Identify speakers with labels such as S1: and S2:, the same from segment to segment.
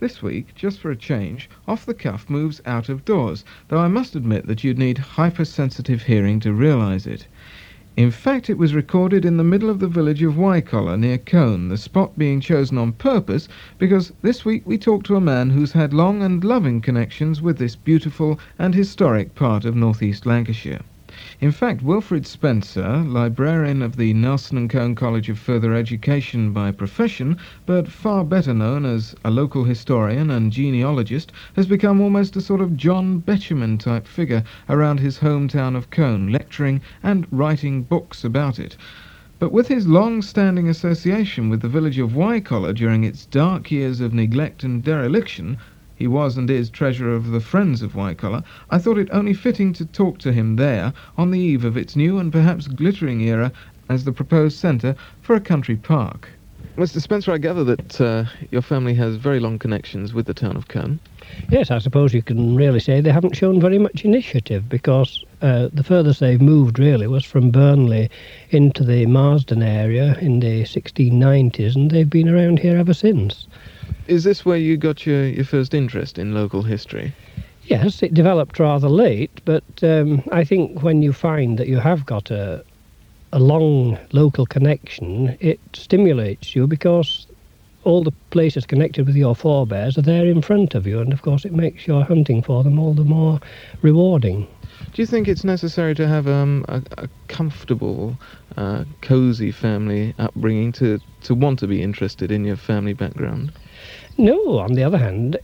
S1: This week, just for a change, Off the Cuff moves out of doors, though I must admit that you'd need hypersensitive hearing to realise it. In fact, it was recorded in the middle of the village of Wycoller near Colne, the spot being chosen on purpose because this week we talked to a man who's had long and loving connections with this beautiful and historic part of northeast Lancashire. In fact, Wilfred Spencer, librarian of the Nelson and Colne College of Further Education by profession, but far better known as a local historian and genealogist, has become almost a sort of John Betjeman type figure around his hometown of Colne, lecturing and writing books about it. But with his long-standing association with the village of Wycoller during its dark years of neglect and dereliction, he was and is treasurer of the Friends of Wycoller, I thought it only fitting to talk to him there on the eve of its new and perhaps glittering era as the proposed centre for a country park. Mr. Spencer, I gather that your family has very long connections with the town of Colne.
S2: Yes, I suppose you can really say they haven't shown very much initiative because the furthest they've moved really was from Burnley into the Marsden area in the 1690s, and they've been around here ever since.
S1: Is this where you got your first interest in local history?
S2: Yes, it developed rather late, but I think when you find that you have got a long local connection, it stimulates you because all the places connected with your forebears are there in front of you, and of course it makes your hunting for them all the more rewarding.
S1: Do you think it's necessary to have a comfortable, cosy family upbringing to want to be interested in your family background?
S2: No, on the other hand,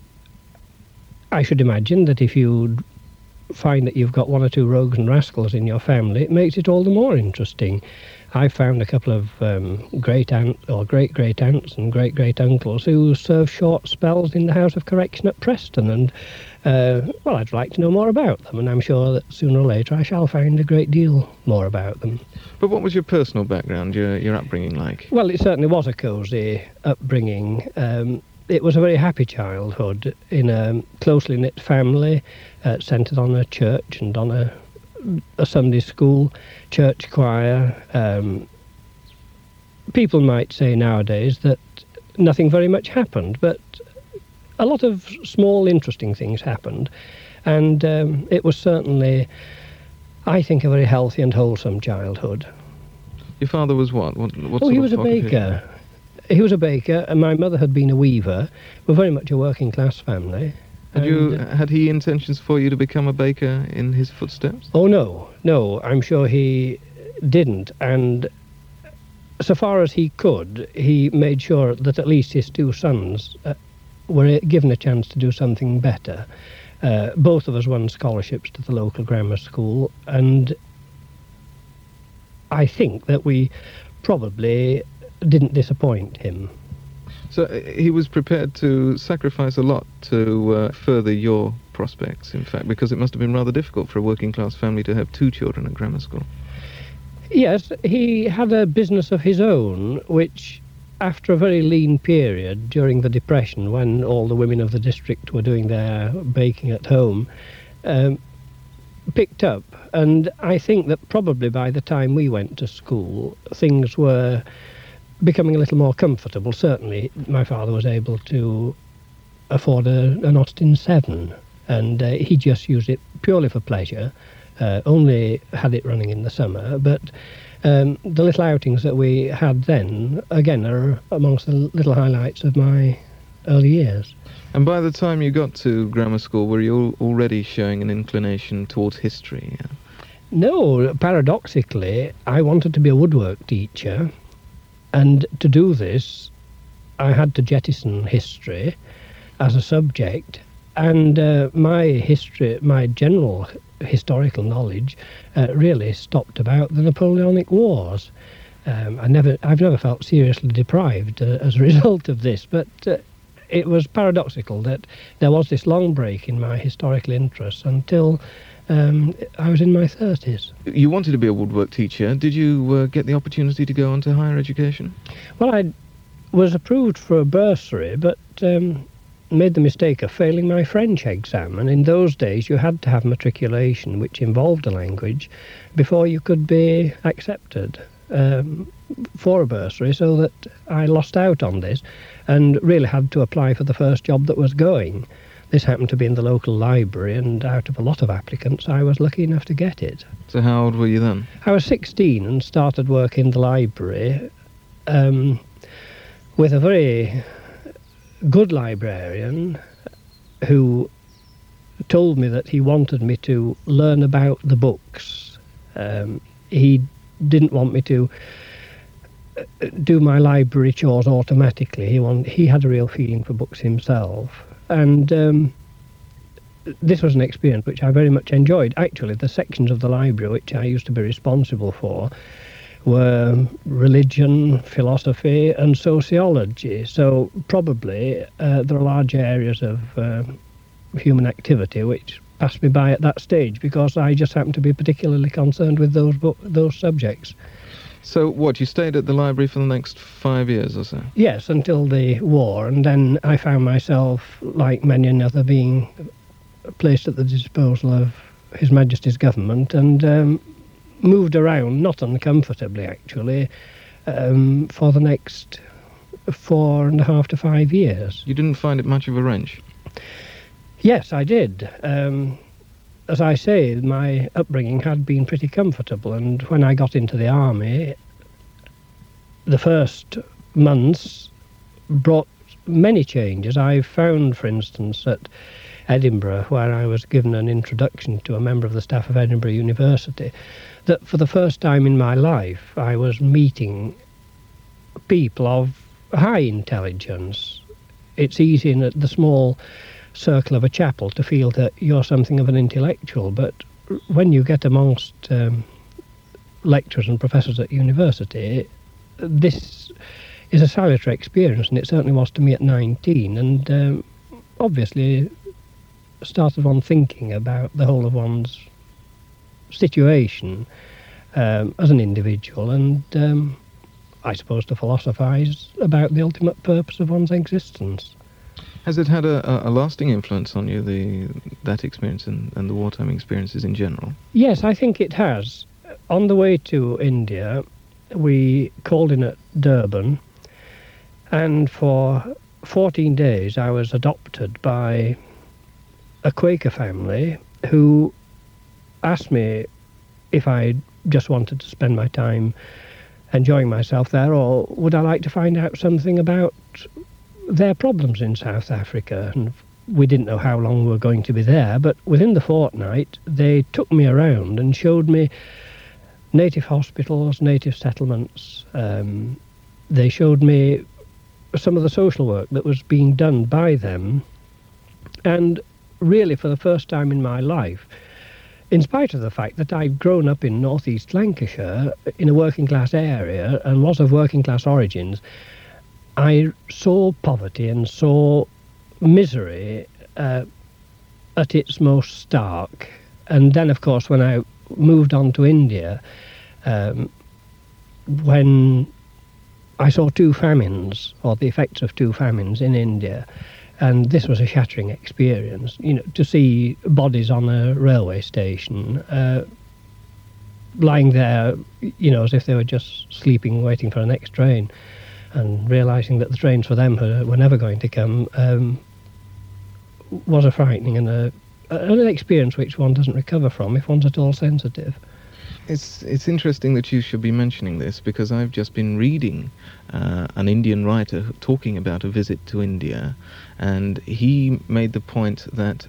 S2: I should imagine that if you find that you've got one or two rogues and rascals in your family, it makes it all the more interesting. I found a couple of great-aunts or great-great-aunts and great-great-uncles who served short spells in the House of Correction at Preston, and, well, I'd like to know more about them, and I'm sure that sooner or later I shall find a great deal more about them.
S1: But what was your personal background, your upbringing like?
S2: Well, it certainly was a cosy upbringing. It was a very happy childhood in a closely knit family, centred on a church and on a Sunday school, church choir. People might say nowadays that nothing very much happened, but a lot of small interesting things happened, and it was certainly, I think, a very healthy and wholesome childhood.
S1: Your father was what? What sort
S2: he
S1: of
S2: was a baker. He was a baker, and my mother had been a weaver. We're very much a working class family.
S1: Had he intentions for you to become a baker in his footsteps?
S2: Oh, no, I'm sure he didn't, and so far as he could, he made sure that at least his two sons were given a chance to do something better. Both of us won scholarships to the local grammar school, and I think that we probably didn't disappoint him.
S1: So he was prepared to sacrifice a lot to further your prospects, in fact, because it must have been rather difficult for a working class family to have two children at grammar school.
S2: Yes, he had a business of his own, which, after a very lean period during the Depression, when all the women of the district were doing their baking at home, picked up. And I think that probably by the time we went to school, things were becoming a little more comfortable. Certainly, my father was able to afford an Austin 7, and he just used it purely for pleasure, only had it running in the summer, but the little outings that we had then, again, are amongst the little highlights of my early years.
S1: And by the time you got to grammar school, were you already showing an inclination towards history? Yeah?
S2: No, paradoxically, I wanted to be a woodwork teacher, and to do this, I had to jettison history as a subject, and my general historical knowledge really stopped about the Napoleonic Wars. I've never felt seriously deprived as a result of this, but it was paradoxical that there was this long break in my historical interests until I was in my 30s.
S1: You wanted to be a woodwork teacher. Did you get the opportunity to go on to higher education?
S2: Well, I was approved for a bursary, but made the mistake of failing my French exam. And in those days, you had to have matriculation, which involved a language, before you could be accepted. for a bursary, so that I lost out on this and really had to apply for the first job that was going. This happened to be in the local library, and out of a lot of applicants, I was lucky enough to get it.
S1: So how old were you then?
S2: I was 16 and started work in the library with a very good librarian who told me that he wanted me to learn about the books. He didn't want me to do my library chores automatically. He had a real feeling for books himself. And this was an experience which I very much enjoyed. Actually, the sections of the library which I used to be responsible for were religion, philosophy and sociology. So probably there are large areas of human activity which passed me by at that stage, because I just happened to be particularly concerned with those subjects.
S1: So what, you stayed at the library for the next 5 years or so?
S2: Yes, until the war, and then I found myself, like many another, being placed at the disposal of His Majesty's government, and moved around, not uncomfortably actually, for the next 4.5 to 5 years.
S1: You didn't find it much of a wrench?
S2: Yes, I did. As I say, my upbringing had been pretty comfortable, and when I got into the army, the first months brought many changes. I found, for instance, at Edinburgh, where I was given an introduction to a member of the staff of Edinburgh University, that for the first time in my life I was meeting people of high intelligence. It's easy in the small circle of a chapel to feel that you're something of an intellectual, but when you get amongst lecturers and professors at university, this is a salutary experience, and it certainly was to me at 19, and obviously started on thinking about the whole of one's situation as an individual, and I suppose to philosophise about the ultimate purpose of one's existence.
S1: Has it had a lasting influence on you, that experience and the wartime experiences in general?
S2: Yes, I think it has. On the way to India, we called in at Durban, and for 14 days I was adopted by a Quaker family who asked me if I just wanted to spend my time enjoying myself there, or would I like to find out something about their problems in South Africa. And we didn't know how long we were going to be there, but within the fortnight they took me around and showed me native hospitals, native settlements. They showed me some of the social work that was being done by them, and really for the first time in my life, in spite of the fact that I'd grown up in northeast Lancashire in a working class area and was of working class origins, I saw poverty and saw misery at its most stark. And then, of course, when I moved on to India, when I saw 2 famines, or the effects of 2 famines in India, and this was a shattering experience, to see bodies on a railway station, lying there, as if they were just sleeping, waiting for the next train, and realising that the trains for them were never going to come, was a frightening and an experience which one doesn't recover from if one's at all sensitive.
S1: It's interesting that you should be mentioning this, because I've just been reading an Indian writer talking about a visit to India, and he made the point that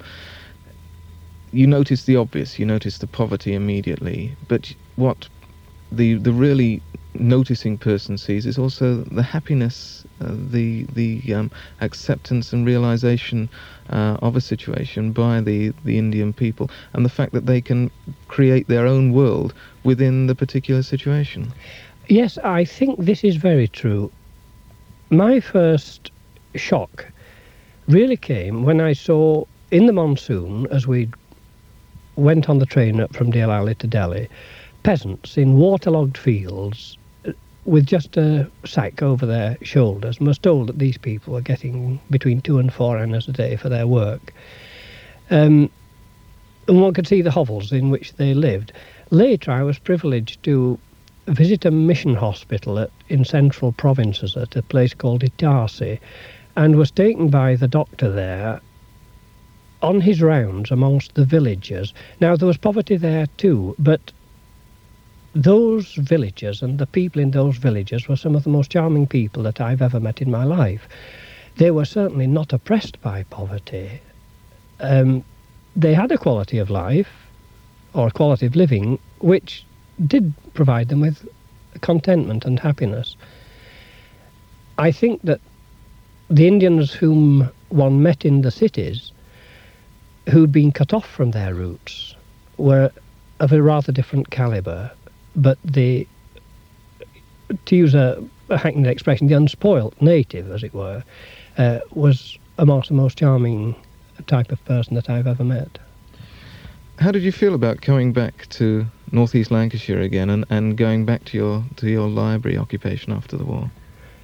S1: you notice the obvious, you notice the poverty immediately, but what the really noticing person sees is also the happiness, the acceptance and realization of a situation by the Indian people, and the fact that they can create their own world within the particular situation.
S2: Yes, I think this is very true. My first shock really came when I saw, in the monsoon, as we went on the train up from Deolali to Delhi, peasants in waterlogged fields with just a sack over their shoulders, and was told that these people were getting between 2 and 4 annas a day for their work. And one could see the hovels in which they lived. Later I was privileged to visit a mission hospital in central provinces at a place called Itarsi, and was taken by the doctor there on his rounds amongst the villagers. Now, there was poverty there too, but those villagers and the people in those villages were some of the most charming people that I've ever met in my life. They were certainly not oppressed by poverty. They had a quality of life, or a quality of living, which did provide them with contentment and happiness. I think that the Indians whom one met in the cities, who'd been cut off from their roots, were of a rather different calibre, but to use a hackneyed expression, the unspoilt native, as it were, was amongst the most charming type of person that I've ever met.
S1: How did you feel about coming back to North East Lancashire again and going back to your library occupation after the war?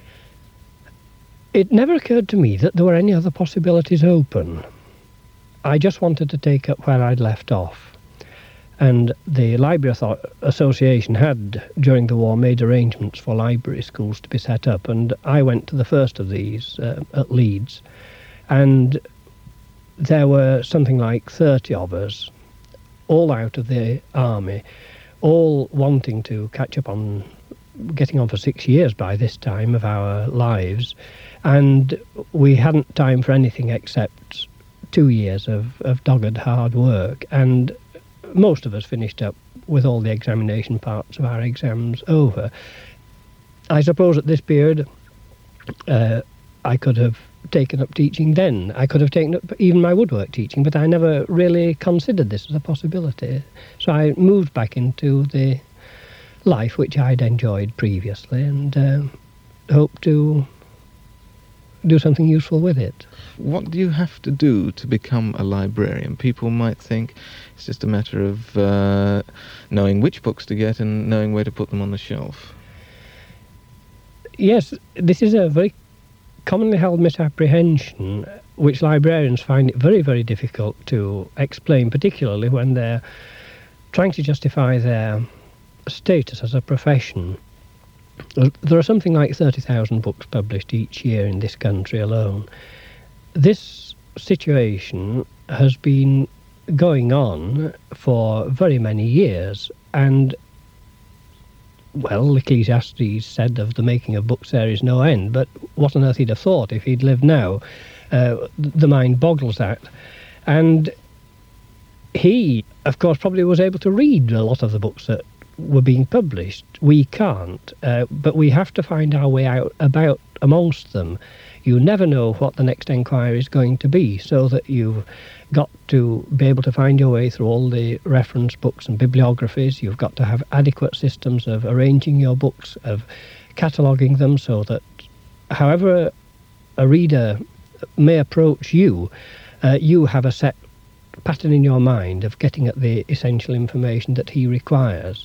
S2: It never occurred to me that there were any other possibilities open. I just wanted to take up where I'd left off. And the Library Association had, during the war, made arrangements for library schools to be set up, and I went to the first of these at Leeds. And there were something like 30 of us, all out of the army, all wanting to catch up on, getting on for 6 years by this time of our lives, and we hadn't time for anything except 2 years of dogged hard work, and most of us finished up with all the examination parts of our exams over. I suppose at this period I could have taken up teaching then. I could have taken up even my woodwork teaching, but I never really considered this as a possibility. So I moved back into the life which I'd enjoyed previously and hoped to do something useful with it.
S1: What do you have to do to become a librarian? People might think it's just a matter of knowing which books to get and knowing where to put them on the shelf.
S2: Yes, this is a very commonly held misapprehension, which librarians find it very, very difficult to explain, particularly when they're trying to justify their status as a profession. There are something like 30,000 books published each year in this country alone. This situation has been going on for very many years, and well, Ecclesiastes said of the making of books there is no end, but what on earth he'd have thought if he'd lived now? The mind boggles that. And he, of course, probably was able to read a lot of the books that were being published. We can't, but we have to find our way out about amongst them. You never know what the next enquiry is going to be, so that you've got to be able to find your way through all the reference books and bibliographies. You've got to have adequate systems of arranging your books, of cataloguing them, so that however a reader may approach you, you have a set pattern in your mind of getting at the essential information that he requires.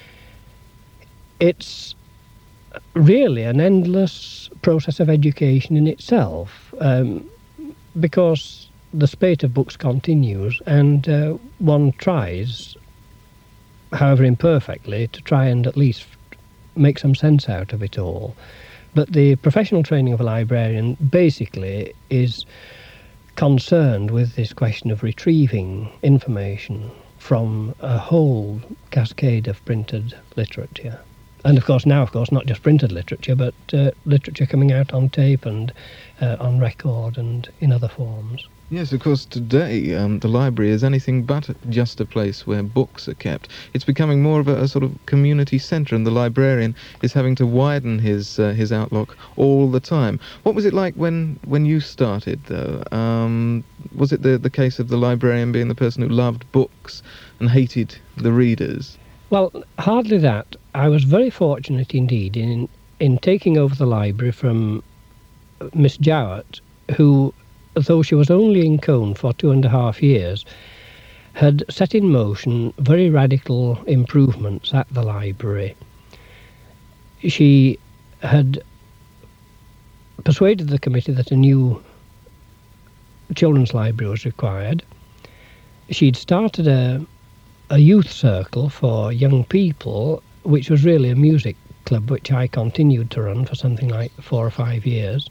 S2: It's really an endless process of education in itself, because the spate of books continues, and one tries, however imperfectly, to try and at least make some sense out of it all. But the professional training of a librarian basically is concerned with this question of retrieving information from a whole cascade of printed literature. And of course, not just printed literature, but literature coming out on tape and on record and in other forms.
S1: Yes, of course, today the library is anything but just a place where books are kept. It's becoming more of a sort of community centre, and the librarian is having to widen his outlook all the time. What was it like when you started, though? Was it the case of the librarian being the person who loved books and hated the readers?
S2: Well, hardly that. I was very fortunate indeed in taking over the library from Miss Jowett, who, though she was only in Cone for 2.5 years, had set in motion very radical improvements at the library. She had persuaded the committee that a new children's library was required. She'd started a youth circle for young people, which was really a music club which I continued to run for something like 4 or 5 years.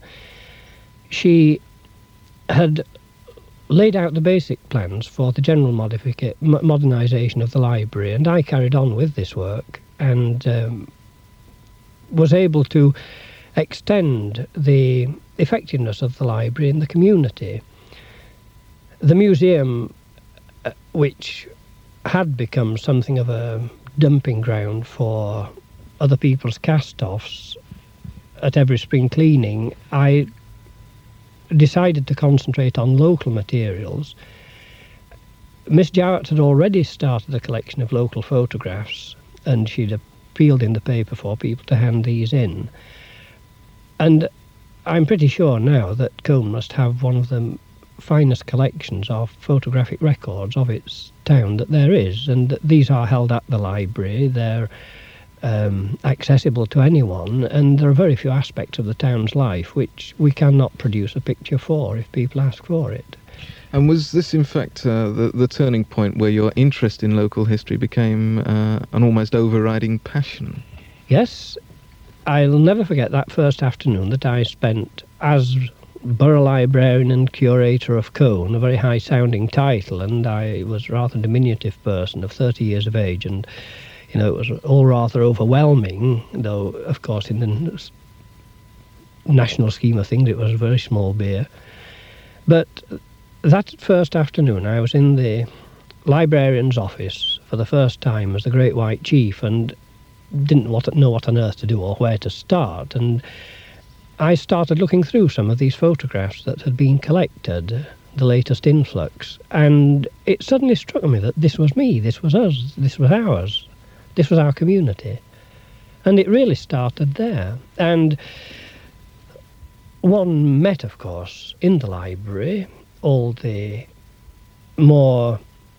S2: She had laid out the basic plans for the general modernisation of the library, and I carried on with this work and was able to extend the effectiveness of the library in the community. The museum, which had become something of a dumping ground for other people's cast-offs at every spring cleaning, I decided to concentrate on local materials. Miss Jowett had already started a collection of local photographs, and she'd appealed in the paper for people to hand these in. And I'm pretty sure now that Colne must have one of the finest collections of photographic records of its town that there is, and these are held at the library. They're accessible to anyone, and there are very few aspects of the town's life which we cannot produce a picture for if people ask for it.
S1: And was this, in fact, the turning point where your interest in local history became an almost overriding passion?
S2: Yes, I'll never forget that first afternoon that I spent as Borough Librarian and Curator of Colne, a very high-sounding title, and I was a rather diminutive person of 30 years of age, and it was all rather overwhelming, though, of course, in the national scheme of things, it was a very small beer. But that first afternoon, I was in the librarian's office for the first time as the Great White Chief, and didn't know what on earth to do or where to start. And I started looking through some of these photographs that had been collected, the latest influx, and it suddenly struck me that this was me, this was us, this was ours. This was our community. And it really started there. And one met, of course, in the library, all the more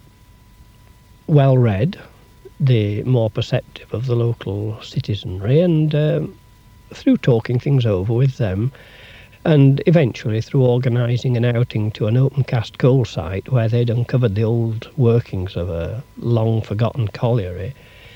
S2: well-read, the more perceptive of the local citizenry, and through talking things over with them, and eventually through organising an outing to an open-cast coal site where they'd uncovered the old workings of a long-forgotten colliery,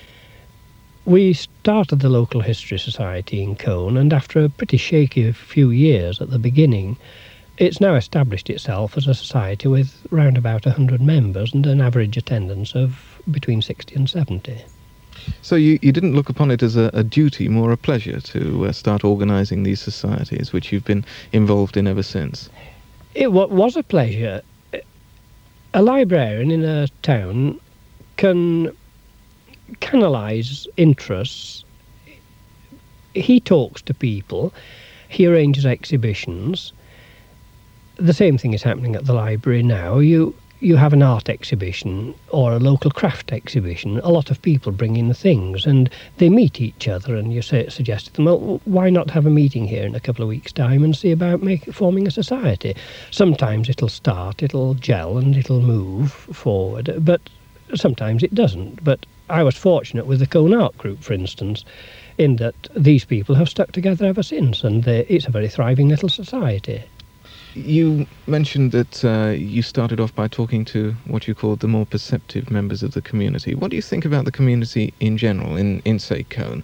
S2: we started the Local History Society in Colne, and after a pretty shaky few years at the beginning, it's now established itself as a society with round about 100 members and an average attendance of between 60 and 70.
S1: So you didn't look upon it as a duty, more a pleasure to start organising these societies, which you've been involved in ever since?
S2: It was a pleasure. A librarian in a town can canalise interests. He talks to people, he arranges exhibitions. The same thing is happening at the library now. You have an art exhibition or a local craft exhibition. A lot of people bring in things and they meet each other, and you suggest to them, well, why not have a meeting here in a couple of weeks' time and see about forming a society? Sometimes it'll start, it'll gel and it'll move forward, but sometimes it doesn't. But I was fortunate with the Colne Art Group, for instance, in that these people have stuck together ever since, and it's a very thriving little society.
S1: You mentioned that you started off by talking to what you called the more perceptive members of the community. What do you think about the community in general, in say, Colne?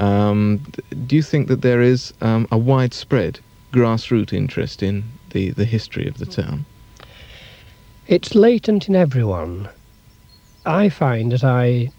S1: Do you think that there is a widespread grassroots interest in the history of the town?
S2: It's latent in everyone. I find as I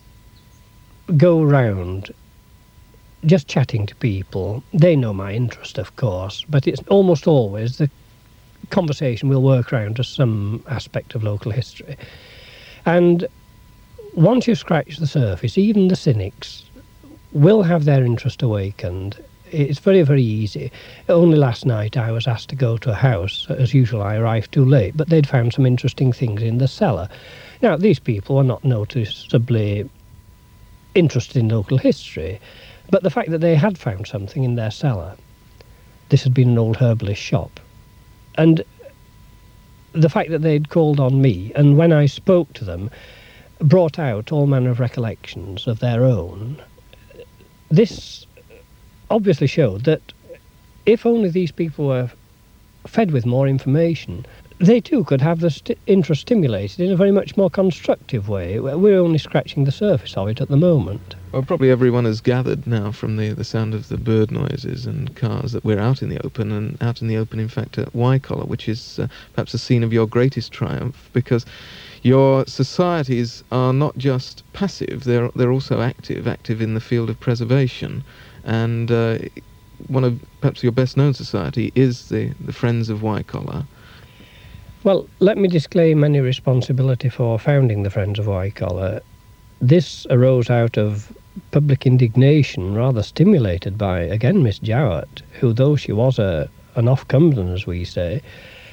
S2: go round just chatting to people, they know my interest, of course, but it's almost always the conversation will work around to some aspect of local history. And once you scratch the surface, even the cynics will have their interest awakened. It's very, very easy. Only last night I was asked to go to a house. As usual, I arrived too late, but they'd found some interesting things in the cellar. Now, these people were not noticeably interested in local history, but the fact that they had found something in their cellar, this had been an old herbalist shop, and the fact that they'd called on me, and when I spoke to them, brought out all manner of recollections of their own, this obviously showed that if only these people were fed with more information, they too could have the interest stimulated in a very much more constructive way. We're only scratching the surface of it at the moment.
S1: Well, probably everyone has gathered now from the sound of the bird noises and cars that we're out in the open, and out in the open, in fact, at Wycoller, which is perhaps the scene of your greatest triumph, because your societies are not just passive, they're also active in the field of preservation. And one of perhaps your best known society is the Friends of Wycoller.
S2: Well, let me disclaim any responsibility for founding the Friends of Wycoller. This arose out of public indignation, rather stimulated by, again, Miss Jowett, who, though she was an off-Cumberland, as we say,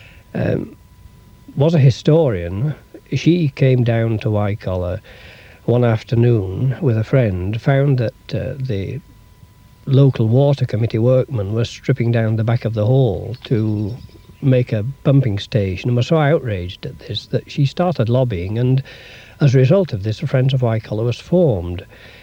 S2: was a historian. She came down to Wycoller one afternoon with a friend, found that the local water committee workmen were stripping down the back of the hall to make a pumping station, and was so outraged at this that she started lobbying, and as a result of this, the Friends of Wycoller was formed.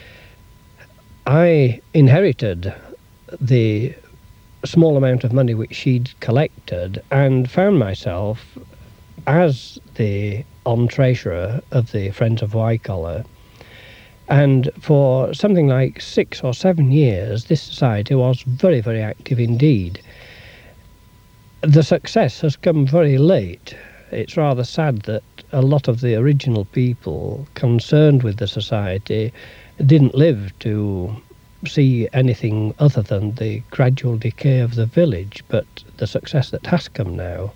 S2: I inherited the small amount of money which she'd collected and found myself as the treasurer of the Friends of Wycoller. And for something like 6 or 7 years, this society was very, very active indeed. The success has come very late. It's rather sad that a lot of the original people concerned with the society didn't live to see anything other than the gradual decay of the village, but the success that has come now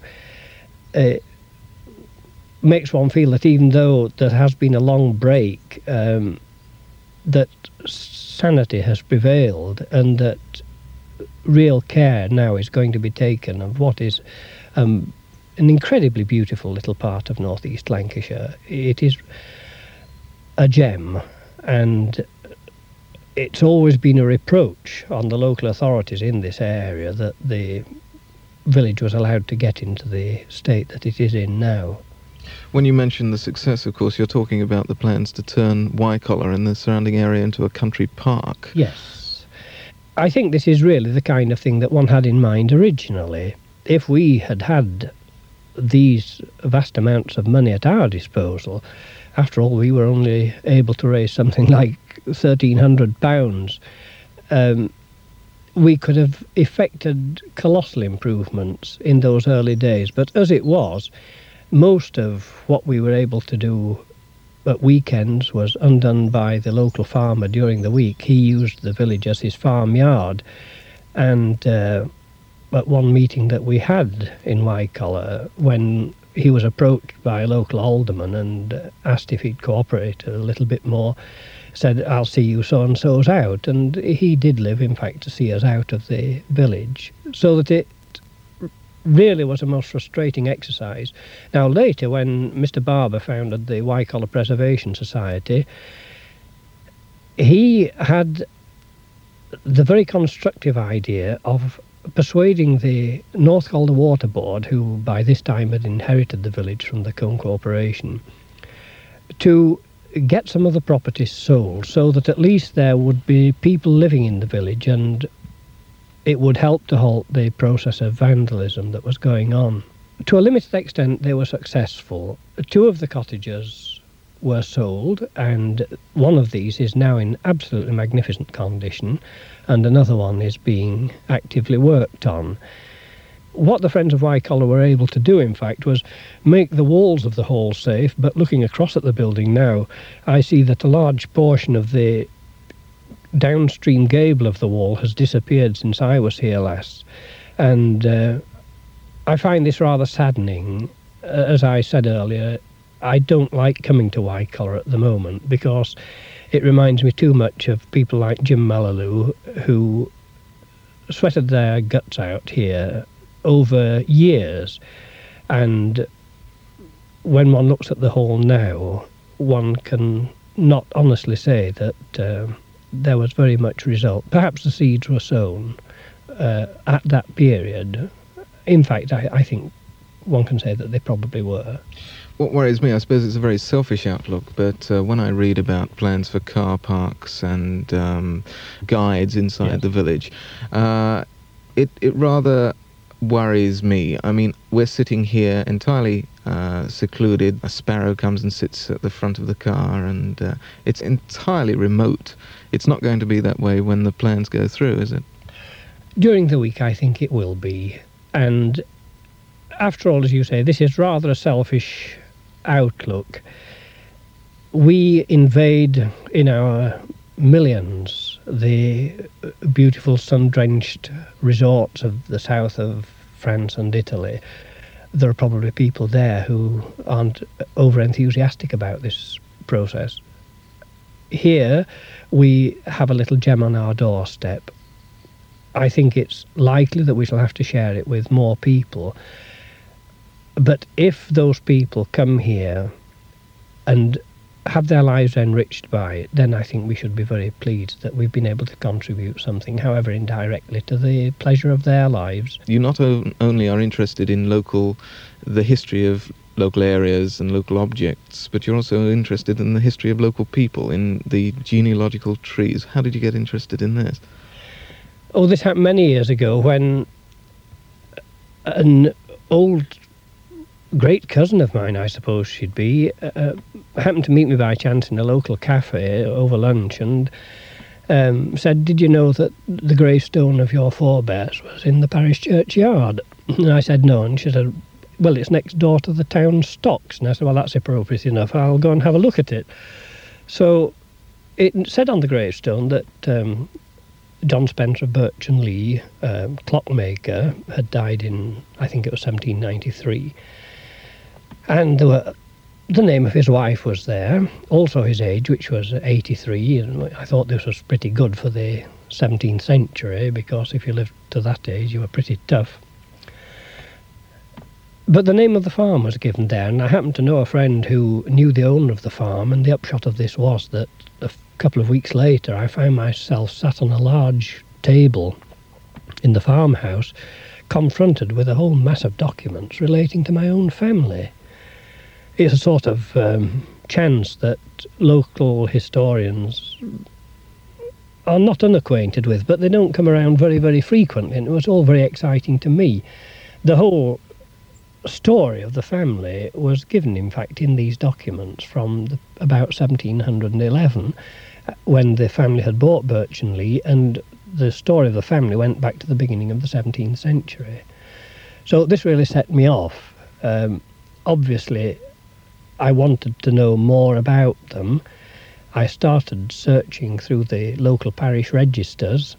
S2: makes one feel that even though there has been a long break, that sanity has prevailed, and that real care now is going to be taken of what is an incredibly beautiful little part of northeast Lancashire. It is a gem, and it's always been a reproach on the local authorities in this area that the village was allowed to get into the state that it is in now.
S1: When you mention the success, of course, you're talking about the plans to turn Wycoller and the surrounding area into a country park.
S2: Yes. I think this is really the kind of thing that one had in mind originally. If we had had these vast amounts of money at our disposal, after all, we were only able to raise something like £1,300, we could have effected colossal improvements in those early days. But as it was, most of what we were able to do at weekends was undone by the local farmer during the week. He used the village as his farmyard, and at one meeting that we had in Wycoller, when he was approached by a local alderman and asked if he'd cooperate a little bit more, said, "I'll see you so-and-so's out." And he did live, in fact, to see us out of the village, so that it really was a most frustrating exercise. Now, later, when Mr. Barber founded the Wycoller Preservation Society, he had the very constructive idea of persuading the North Calder Water Board, who by this time had inherited the village from the Combe Corporation, to get some of the properties sold so that at least there would be people living in the village, and it would help to halt the process of vandalism that was going on. To a limited extent, they were successful. 2 of the cottages were sold, and one of these is now in absolutely magnificent condition, and another one is being actively worked on. What the Friends of Wycoller were able to do, in fact, was make the walls of the hall safe, but looking across at the building now, I see that a large portion of the downstream gable of the wall has disappeared since I was here last, and I find this rather saddening. As I said earlier, I don't like coming to Wycoller at the moment because it reminds me too much of people like Jim Mallaloo, who sweated their guts out here over years, and when one looks at the hall now, one can not honestly say that there was very much result. Perhaps the seeds were sown at that period. In fact, I think one can say that they probably were.
S1: What worries me, I suppose it's a very selfish outlook, but when I read about plans for car parks and guides inside the village, it rather worries me. I mean, we're sitting here entirely secluded. A sparrow comes and sits at the front of the car, and it's entirely remote. It's not going to be that way when the plans go through, is it?
S2: During the week, I think it will be. And after all, as you say, this is rather a selfish outlook. We invade in our millions the beautiful sun-drenched resorts of the south of France and Italy. There are probably people there who aren't over-enthusiastic about this process. Here, we have a little gem on our doorstep. I think it's likely that we shall have to share it with more people. But if those people come here and have their lives enriched by it, then I think we should be very pleased that we've been able to contribute something, however indirectly, to the pleasure of their lives.
S1: You not only are interested in the history of local areas and local objects, but you're also interested in the history of local people, in the genealogical trees. How did you get interested in this?
S2: Oh, this happened many years ago when an old great cousin of mine, I suppose she'd be, happened to meet me by chance in a local cafe over lunch and said, "Did you know that the gravestone of your forebears was in the parish churchyard?" And I said, "No." And she said, "Well, it's next door to the town stocks." And I said, "Well, that's appropriate enough. I'll go and have a look at it." So it said on the gravestone that John Spencer of Birchenlea, clockmaker, had died in, I think it was 1793. And the name of his wife was there, also his age, which was 83. And I thought this was pretty good for the 17th century, because if you lived to that age, you were pretty tough. But the name of the farm was given there, and I happened to know a friend who knew the owner of the farm, and the upshot of this was that a couple of weeks later I found myself sat on a large table in the farmhouse, confronted with a whole mass of documents relating to my own family. It's a sort of chance that local historians are not unacquainted with, but they don't come around very, very frequently, and it was all very exciting to me. The whole story of the family was given, in fact, in these documents from about 1711, when the family had bought Birchenlea, and the story of the family went back to the beginning of the 17th century. So this really set me off. Obviously, I wanted to know more about them. I started searching through the local parish registers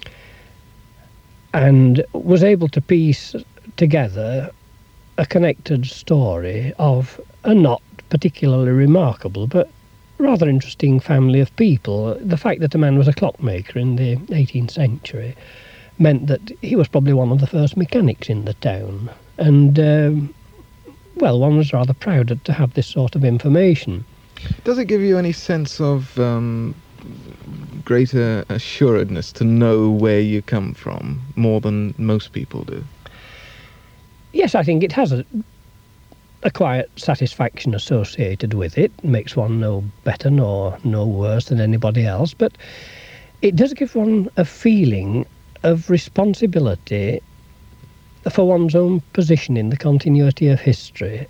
S2: and was able to piece together a connected story of a not particularly remarkable but rather interesting family of people. The fact that a man was a clockmaker in the 18th century meant that he was probably one of the first mechanics in the town, and well, one was rather proud to have this sort of information.
S1: Does it give you any sense of greater assuredness to know where you come from, more than most people do?
S2: Yes, I think it has a quiet satisfaction associated with it. It makes one no better nor no worse than anybody else, but it does give one a feeling of responsibility for one's own position in the continuity of history.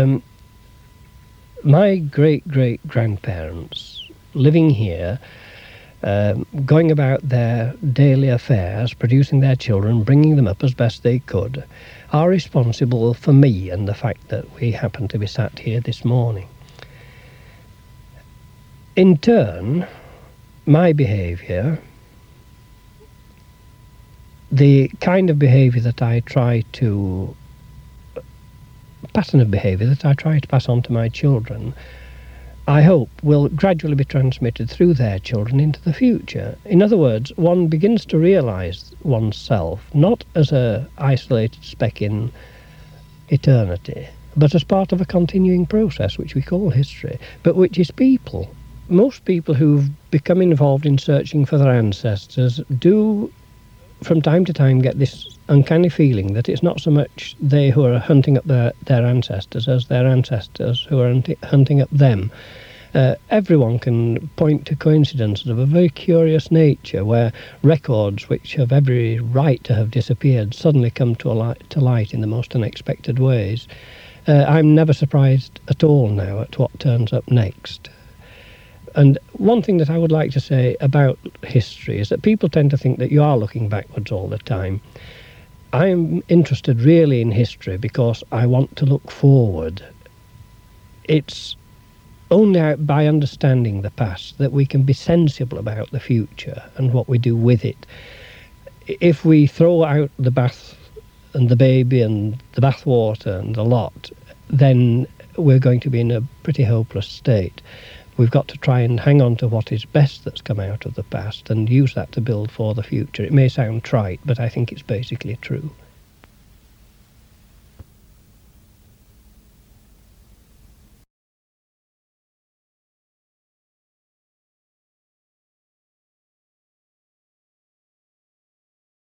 S2: My great-great-grandparents living here, going about their daily affairs, producing their children, bringing them up as best they could, are responsible for me and the fact that we happen to be sat here this morning. In turn, my behaviour, the kind of behaviour that I try to, pattern of behaviour that I try to pass on to my children, I hope will gradually be transmitted through their children into the future. In other words, one begins to realise oneself not as an isolated speck in eternity, but as part of a continuing process which we call history, but which is people. Most people who've become involved in searching for their ancestors do from time to time get this uncanny feeling that it's not so much they who are hunting up their ancestors as their ancestors who are hunting up them. Everyone can point to coincidences of a very curious nature where records which have every right to have disappeared suddenly come to light in the most unexpected ways. I'm never surprised at all now at what turns up next. And one thing that I would like to say about history is that people tend to think that you are looking backwards all the time. I'm interested really in history because I want to look forward. It's only by understanding the past that we can be sensible about the future and what we do with it. If we throw out the bath and the baby and the bathwater and the lot, then we're going to be in a pretty hopeless state. We've got to try and hang on to what is best that's come out of the past and use that to build for the future. It may sound trite, but I think it's basically true.